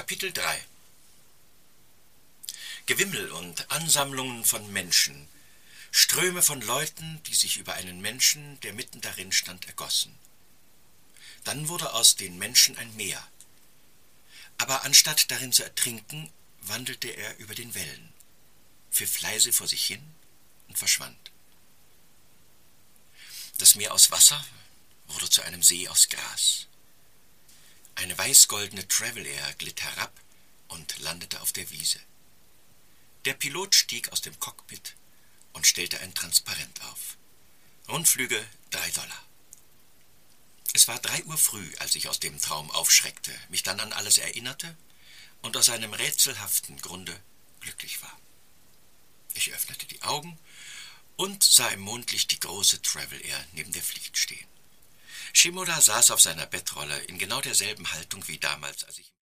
Kapitel 3 Gewimmel und Ansammlungen von Menschen, Ströme von Leuten, die sich über einen Menschen, der mitten darin stand, ergossen. Dann wurde aus den Menschen ein Meer. Aber anstatt darin zu ertrinken, wandelte er über den Wellen, pfiff leise vor sich hin und verschwand. Das Meer aus Wasser wurde zu einem See aus Gras. Eine weißgoldene Travel Air glitt herab und landete auf der Wiese. Der Pilot stieg aus dem Cockpit und stellte ein Transparent auf. Rundflüge $3. Es war 3 Uhr früh, als ich aus dem Traum aufschreckte, mich dann an alles erinnerte und aus einem rätselhaften Grunde glücklich war. Ich öffnete die Augen und sah im Mondlicht die große Travel Air neben der Fleet stehen. Shimoda saß auf seiner Bettrolle in genau derselben Haltung wie damals, als ich